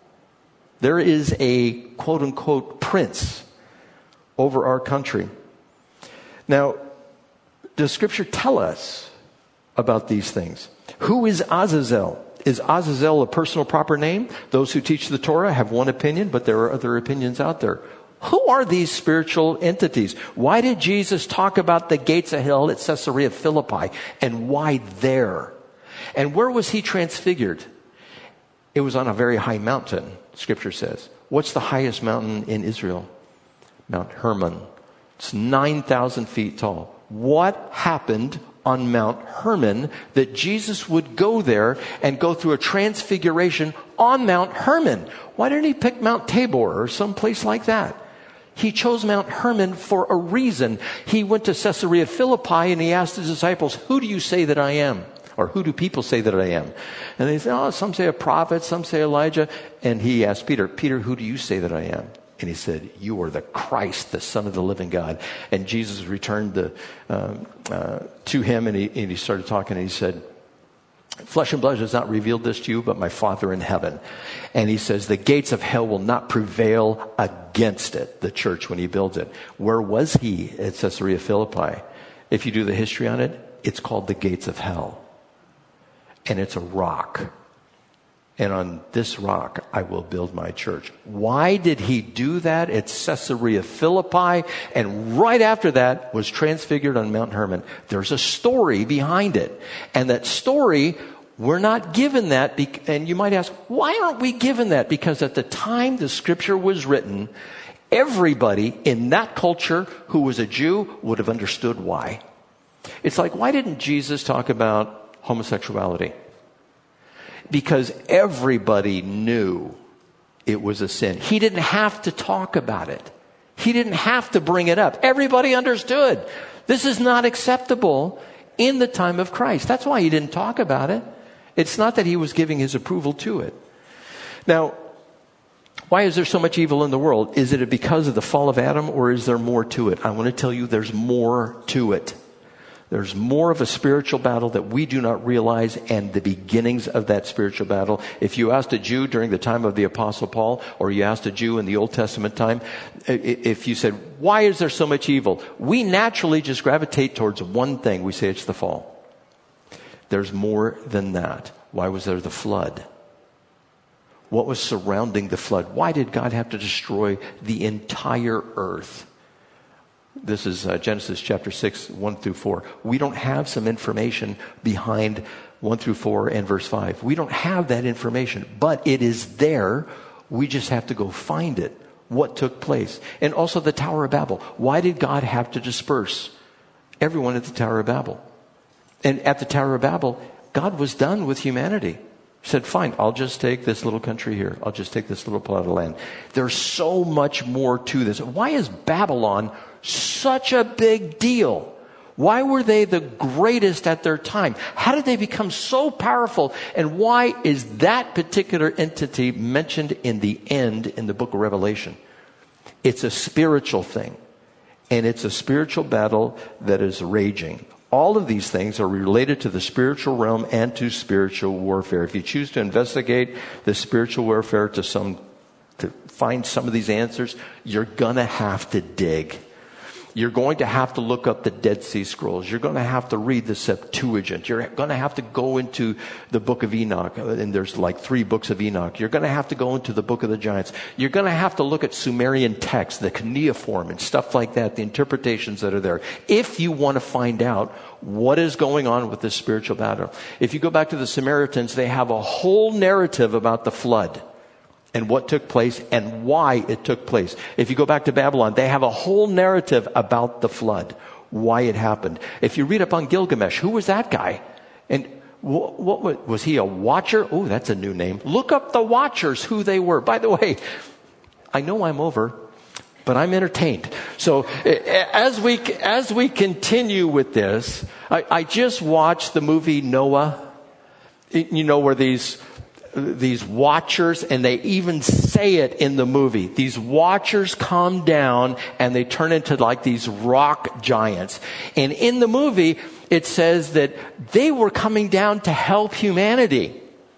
There is a quote unquote prince over our country. Now, does Scripture tell us about these things? Who is Azazel? Is Azazel a personal proper name? Those who teach the Torah have one opinion, but there are other opinions out there. Who are these spiritual entities? Why did Jesus talk about the gates of hell at Caesarea Philippi? And why there? And where was he transfigured? It was on a very high mountain, Scripture says. What's the highest mountain in Israel? Mount Hermon. It's 9,000 feet tall. What happened on Mount Hermon that Jesus would go there and go through a transfiguration on Mount Hermon? Why didn't he pick Mount Tabor or some place like that? He chose Mount Hermon for a reason. He went to Caesarea Philippi and he asked his disciples, who do you say that I am? Or who do people say that I am? And they said, some say a prophet, some say Elijah. And he asked Peter, who do you say that I am? And he said, you are the Christ, the Son of the living God. And Jesus returned to him and he started talking and he said, Flesh and blood has not revealed this to you, but my Father in heaven. And he says the gates of hell will not prevail against it, the church, when he builds it. Where was he at Caesarea Philippi? If you do the history on it, it's called the gates of hell. And it's a rock. And on this rock, I will build my church. Why did he do that at Caesarea Philippi? And right after that was transfigured on Mount Hermon. There's a story behind it. And that story, we're not given that. And you might ask, why aren't we given that? Because at the time the scripture was written, everybody in that culture who was a Jew would have understood why. It's like, why didn't Jesus talk about homosexuality? Because everybody knew it was a sin. He didn't have to talk about it. He didn't have to bring it up. Everybody understood. This is not acceptable in the time of Christ. That's why he didn't talk about it. It's not that he was giving his approval to it. Now, why is there so much evil in the world? Is it because of the fall of Adam, or is there more to it? I want to tell you there's more to it. There's more of a spiritual battle that we do not realize, and the beginnings of that spiritual battle. If you asked a Jew during the time of the Apostle Paul, or you asked a Jew in the Old Testament time, if you said, why is there so much evil? We naturally just gravitate towards one thing. We say it's the fall. There's more than that. Why was there the flood? What was surrounding the flood? Why did God have to destroy the entire earth? This is Genesis chapter 6, 1 through 4. We don't have some information behind 1 through 4 and verse 5. We don't have that information, but it is there. We just have to go find it. What took place? And also the Tower of Babel. Why did God have to disperse everyone at the Tower of Babel? And at the Tower of Babel, God was done with humanity. He said, fine, I'll just take this little country here. I'll just take this little plot of land. There's so much more to this. Why is Babylon such a big deal? Why were they the greatest at their time? How did they become so powerful? And why is that particular entity mentioned in the end in the book of Revelation? It's a spiritual thing. And it's a spiritual battle that is raging. All of these things are related to the spiritual realm and to spiritual warfare. If you choose to investigate the spiritual warfare to find some of these answers, you're going to have to dig. You're going to have to look up the Dead Sea Scrolls. You're going to have to read the Septuagint. You're going to have to go into the book of Enoch. And there's like 3 books of Enoch. You're going to have to go into the book of the Giants. You're going to have to look at Sumerian texts, the cuneiform and stuff like that, the interpretations that are there, if you want to find out what is going on with this spiritual battle. If you go back to the Samaritans, they have a whole narrative about the flood and what took place and why it took place. If you go back to Babylon, they have a whole narrative about the flood, why it happened. If you read up on Gilgamesh, who was that guy? And what was he, a watcher? Oh, that's a new name. Look up the Watchers, who they were. By the way, I know I'm over, but I'm entertained. So as we continue with this, I just watched the movie Noah. You know, where these watchers, and they even say it in the movie, these watchers come down and they turn into like these rock giants. And in the movie, it says that they were coming down to help humanity.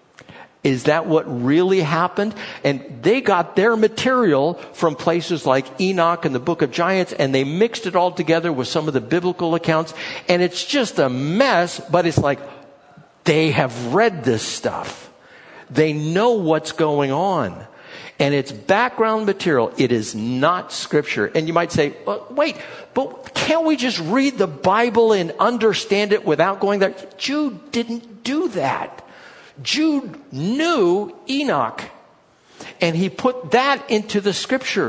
Is that what really happened? And they got their material from places like Enoch and the Book of Giants, and they mixed it all together with some of the biblical accounts. And it's just a mess, but it's like they have read this stuff. They know what's going on. And it's background material. It is not scripture. And you might say, well, wait, but can't we just read the Bible and understand it without going there? Jude didn't do that. Jude knew Enoch. And he put that into the scripture.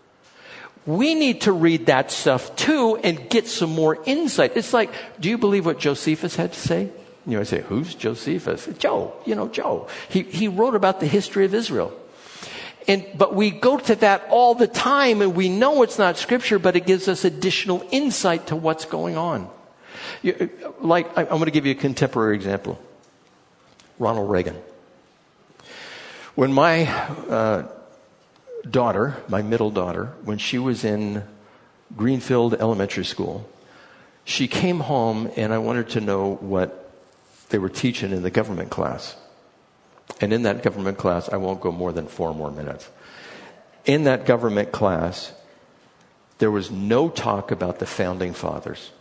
We need to read that stuff too and get some more insight. It's like, do you believe what Josephus had to say? You know, I say, who's Josephus? Joe. He wrote about the history of Israel. But we go to that all the time, and we know it's not scripture, but it gives us additional insight to what's going on. Like, I'm going to give you a contemporary example. Ronald Reagan. When my daughter, my middle daughter, when she was in Greenfield Elementary School, she came home, and I wanted to know what they were teaching in the government class. And in that government class, I won't go more than 4 more minutes. In that government class, there was no talk about the founding fathers.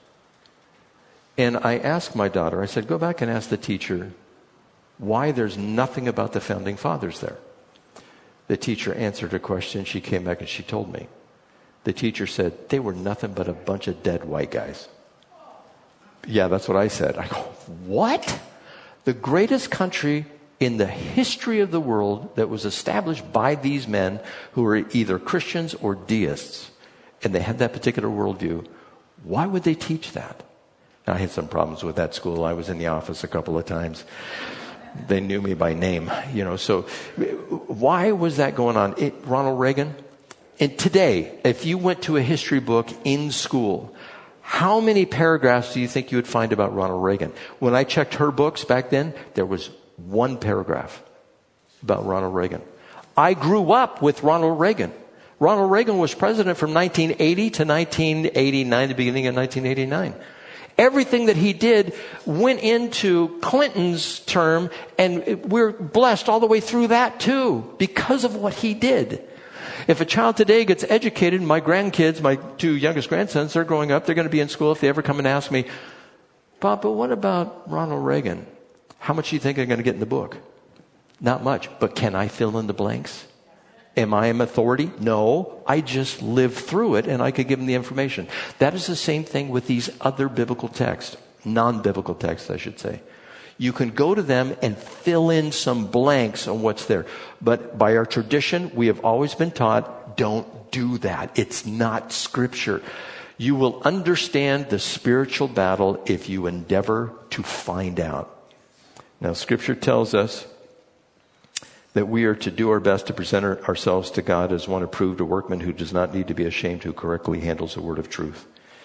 And I asked my daughter, I said, go back and ask the teacher why there's nothing about the founding fathers there. The teacher answered her question. She came back and she told me. The teacher said, they were nothing but a bunch of dead white guys. Yeah, that's what I said. I go, what? The greatest country in the history of the world that was established by these men who were either Christians or deists, and they had that particular worldview, why would they teach that? I had some problems with that school. I was in the office a couple of times. They knew me by name, so why was that going on? Ronald Reagan? And today, if you went to a history book in school, how many paragraphs do you think you would find about Ronald Reagan? When I checked her books back then, there was 1 paragraph about Ronald Reagan. I grew up with Ronald Reagan. Ronald Reagan was president from 1980 to 1989, the beginning of 1989. Everything that he did went into Clinton's term, and we're blessed all the way through that too, because of what he did. If a child today gets educated, my grandkids, my 2 youngest grandsons, they're growing up, they're going to be in school. If they ever come and ask me, Papa, what about Ronald Reagan? How much do you think I'm going to get in the book? Not much, but can I fill in the blanks? Am I an authority? No, I just lived through it and I could give them the information. That is the same thing with these other biblical texts, non-biblical texts, I should say. You can go to them and fill in some blanks on what's there. But by our tradition, we have always been taught, don't do that. It's not Scripture. You will understand the spiritual battle if you endeavor to find out. Now, Scripture tells us that we are to do our best to present ourselves to God as one approved, a workman who does not need to be ashamed, who correctly handles the word of truth.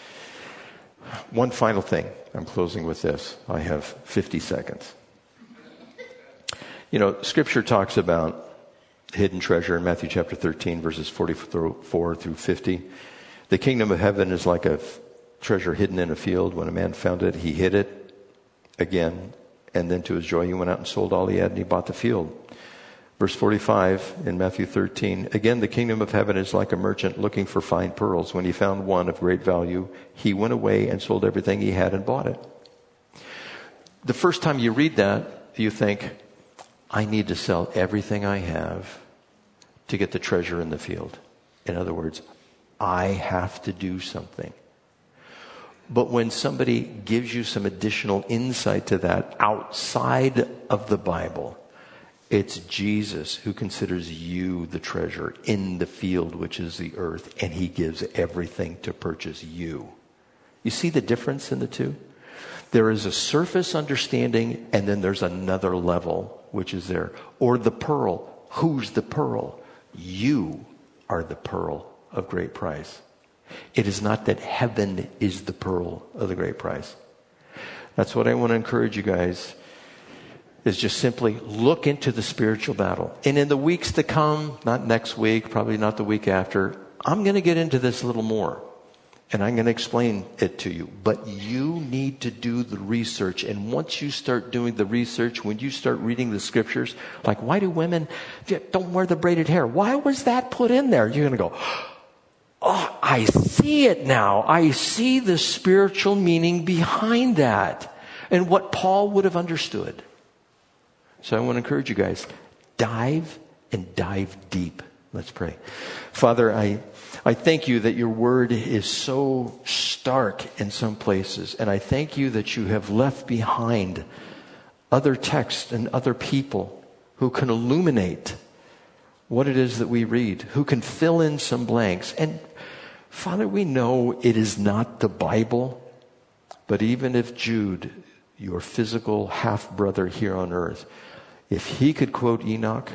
One final thing. I'm closing with this. I have 50 seconds. Scripture talks about hidden treasure in Matthew chapter 13, verses 44 through 50. The kingdom of heaven is like a treasure hidden in a field. When a man found it, he hid it again. And then to his joy, he went out and sold all he had and he bought the field. Verse 45 in Matthew 13, again, the kingdom of heaven is like a merchant looking for fine pearls. When he found one of great value, he went away and sold everything he had and bought it. The first time you read that, you think, I need to sell everything I have to get the treasure in the field. In other words, I have to do something. But when somebody gives you some additional insight to that outside of the Bible, it's Jesus who considers you the treasure in the field, which is the earth, and he gives everything to purchase you. You see the difference in the two? There is a surface understanding, and then there's another level, which is there. Or the pearl. Who's the pearl? You are the pearl of great price. It is not that heaven is the pearl of the great price. That's what I want to encourage you guys, is just simply look into the spiritual battle. And in the weeks to come, not next week, probably not the week after, I'm going to get into this a little more. And I'm going to explain it to you. But you need to do the research. And once you start doing the research, when you start reading the scriptures, like why do women don't wear the braided hair? Why was that put in there? You're going to go, oh, I see it now. I see the spiritual meaning behind that and what Paul would have understood. So I want to encourage you guys, dive deep. Let's pray. Father, I thank you that your word is so stark in some places. And I thank you that you have left behind other texts and other people who can illuminate what it is that we read, who can fill in some blanks. And Father, we know it is not the Bible, but even if Jude, your physical half-brother here on earth, if he could quote Enoch,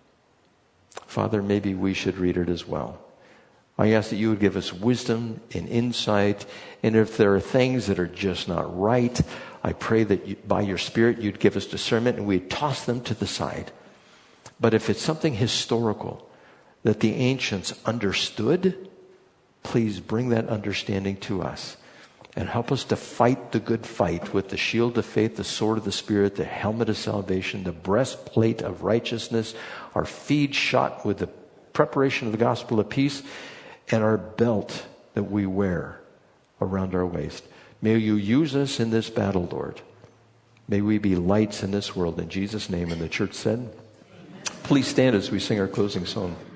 Father, maybe we should read it as well. I ask that you would give us wisdom and insight. And if there are things that are just not right, I pray that by your Spirit you'd give us discernment and we'd toss them to the side. But if it's something historical that the ancients understood, please bring that understanding to us. And help us to fight the good fight with the shield of faith, the sword of the Spirit, the helmet of salvation, the breastplate of righteousness, our feet shot with the preparation of the gospel of peace, and our belt that we wear around our waist. May you use us in this battle, Lord. May we be lights in this world. In Jesus' name. And the church said, please stand as we sing our closing song.